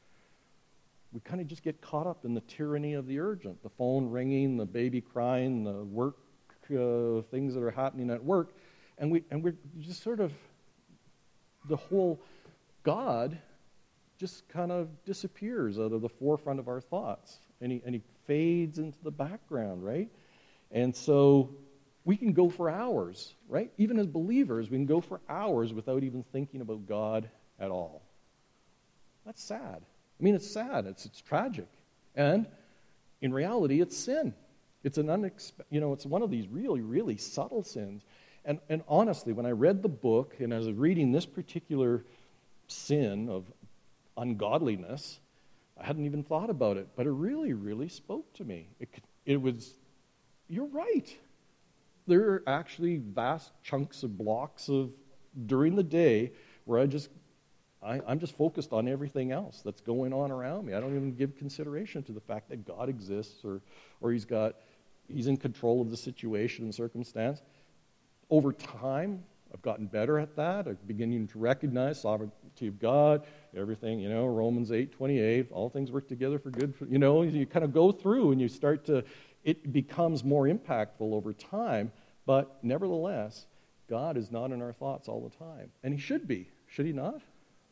We kind of just get caught up in the tyranny of the urgent, the phone ringing, the baby crying, the work things that are happening at work, and we're just sort of, the whole God just kind of disappears out of the forefront of our thoughts, and he fades into the background, right? And so we can go for hours, right? Even as believers, we can go for hours without even thinking about God at all. That's sad. I mean, it's sad. It's tragic. And in reality, it's sin. It's it's one of these really, really subtle sins. And honestly, when I read the book and as I was reading this particular sin of ungodliness, I hadn't even thought about it, but it really, really spoke to me. It was, you're right. There are actually vast chunks of blocks of during the day where I'm just focused on everything else that's going on around me. I don't even give consideration to the fact that God exists or He's in control of the situation and circumstance. Over time, I've gotten better at that. I'm beginning to recognize sovereignty of God, everything, Romans 8:28, all things work together for good. You kind of go through and you start to, it becomes more impactful over time, but nevertheless, God is not in our thoughts all the time. And He should be. Should He not?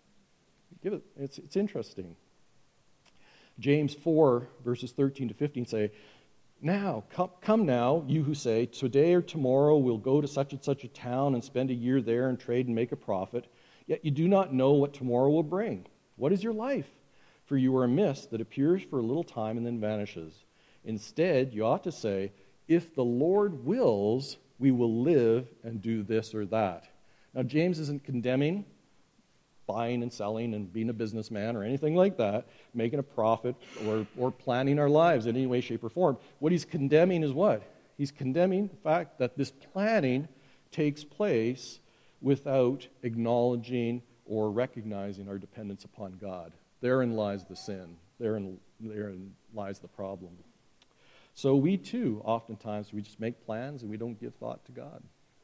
It's interesting. James 4, verses 13 to 15 say, "Now, come now, you who say, today or tomorrow we'll go to such and such a town and spend a year there and trade and make a profit, yet you do not know what tomorrow will bring. What is your life? For you are a mist that appears for a little time and then vanishes. Instead, you ought to say, if the Lord wills, we will live and do this or that." Now, James isn't condemning buying and selling and being a businessman or anything like that, making a profit or planning our lives in any way, shape, or form. What he's condemning is what? He's condemning the fact that this planning takes place without acknowledging or recognizing our dependence upon God. Therein lies the sin. Therein lies the problem. So we too, oftentimes, we just make plans and we don't give thought to God.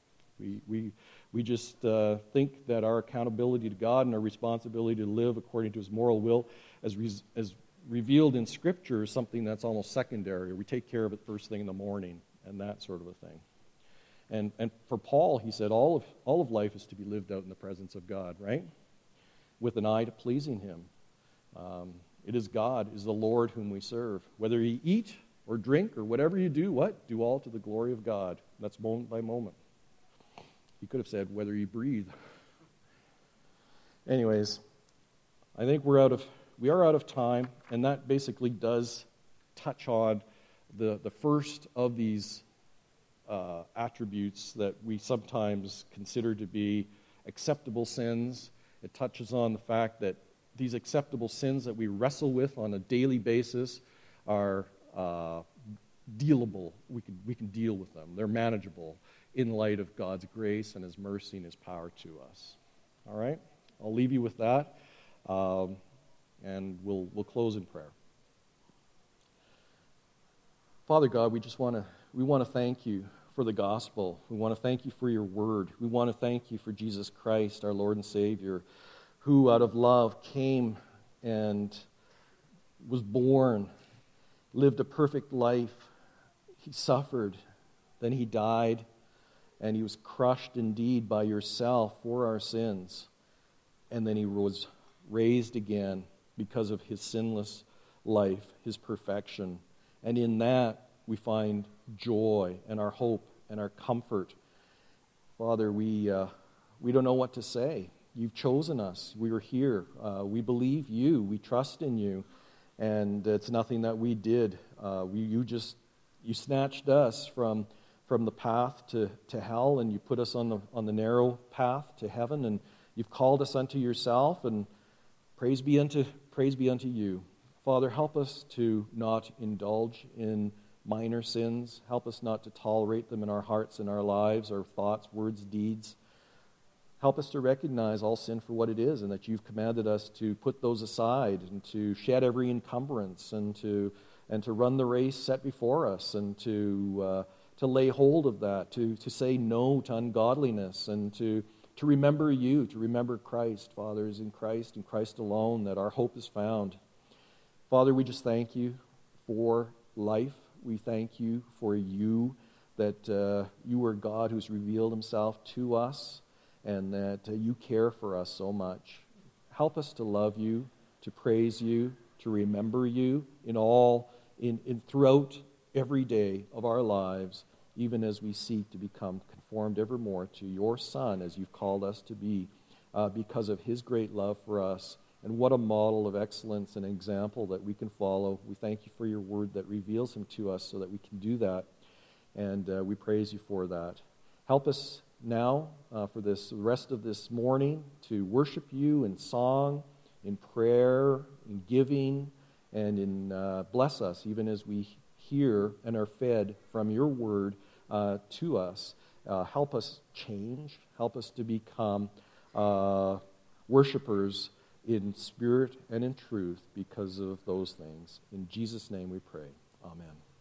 We just think that our accountability to God and our responsibility to live according to His moral will, as revealed in Scripture, is something that's almost secondary. We take care of it first thing in the morning and that sort of a thing. And for Paul, he said all of life is to be lived out in the presence of God, right? With an eye to pleasing Him. It is God, is the Lord whom we serve. Whether you eat or drink or whatever you do, what? Do all to the glory of God. That's moment by moment. He could have said, whether you breathe. Anyways, I think we are out of time, and that basically does touch on the first of these attributes that we sometimes consider to be acceptable sins. It touches on the fact that these acceptable sins that we wrestle with on a daily basis are dealable. We can deal with them. They're manageable in light of God's grace and His mercy and His power to us. All right? I'll leave you with that, and we'll close in prayer. Father God, we want to thank You for the gospel. We want to thank You for Your word. We want to thank You for Jesus Christ, our Lord and Savior, who out of love came and was born, lived a perfect life. He suffered, then He died, and He was crushed indeed by Yourself for our sins. And then He was raised again because of His sinless life, His perfection. And in that we find joy and our hope and our comfort. Father, we don't know what to say. You've chosen us. We are here. We believe You. We trust in You. And it's nothing that we did. You snatched us from the path to hell, and You put us on the narrow path to heaven, and You've called us unto Yourself, and praise be unto You. Father, help us to not indulge in minor sins. Help us not to tolerate them in our hearts and our lives, our thoughts, words, deeds. Help us to recognize all sin for what it is, and that you've commanded us to put those aside and to shed every encumbrance and to run the race set before us, and to lay hold of that, to say no to ungodliness, and to remember you, to remember Christ. Father, is in Christ and Christ alone that our hope is found. Father, we just thank you for life. We thank you for you, that you are God who's revealed himself to us, and that you care for us so much. Help us to love you, to praise you, to remember you in throughout every day of our lives, even as we seek to become conformed ever more to your Son, as you've called us to be, because of his great love for us. And what a model of excellence and example that we can follow. We thank you for your word that reveals him to us so that we can do that. And we praise you for that. Help us now for this rest of this morning to worship you in song, in prayer, in giving, and in bless us even as we hear and are fed from your word to us. Help us change. Help us to become worshipers in spirit and in truth because of those things. In Jesus' name we pray. Amen.